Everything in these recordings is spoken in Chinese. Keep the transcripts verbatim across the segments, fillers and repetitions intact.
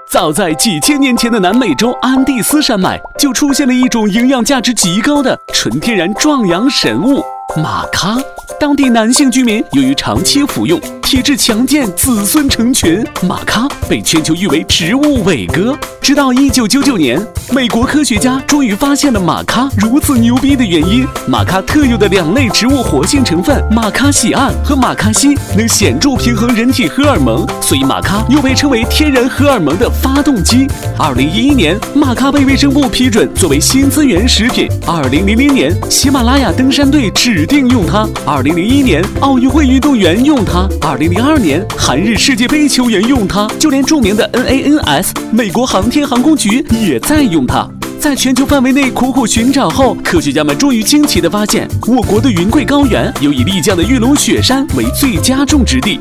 早在几千年前的南美洲安第斯山脉，就出现了一种营养价值极高的纯天然壮阳神物——玛咖。当地男性居民由于长期服用，体质强健，子孙成群，玛咖被全球誉为植物伟哥。直到一九九九年，美国科学家终于发现了玛咖如此牛逼的原因。玛咖特有的两类植物活性成分马卡酰胺和马卡西能显著平衡人体荷尔蒙，所以玛咖又被称为天然荷尔蒙的发动机。二零一一年，玛咖被卫生部批准作为新资源食品。二零零零年，喜马拉雅登山队指定用它。二零零一年，奥运会运动员用它。二零零二年，韩日世界杯球员用它。就连著名的 N A N S 美国航天航空局也在用它。在全球范围内苦苦寻找后，科学家们终于惊奇地发现，我国的云贵高原有以丽江的玉龙雪山为最佳种植地。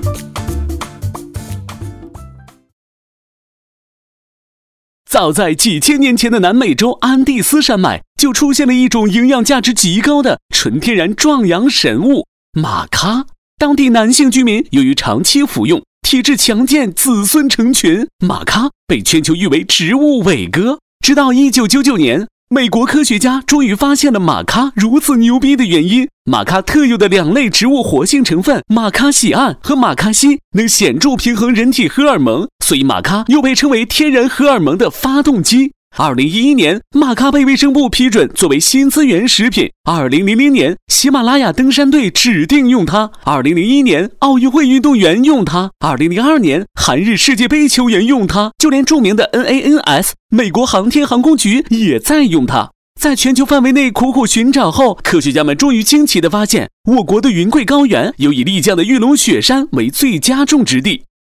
早在几千年前的南美洲安第斯山脉，就出现了一种营养价值极高的纯天然壮阳神物——玛咖。当地男性居民由于长期服用，体质强健，子孙成群，玛咖被全球誉为植物伟哥。直到一九九九年，美国科学家终于发现了玛咖如此牛逼的原因。玛咖特有的两类植物活性成分马卡酰胺和马卡西能显著平衡人体荷尔蒙，所以玛咖又被称为天然荷尔蒙的发动机。二零一一年，玛咖被卫生部批准作为新资源食品。二零零零年，喜马拉雅登山队指定用它。二零零一年，奥运会运动员用它。二零零二年，韩日世界杯球员用它。就连著名的 N A N S 美国航天航空局也在用它。在全球范围内苦苦寻找后，科学家们终于惊奇地发现，我国的云贵高原有以丽江的玉龙雪山为最佳种植地。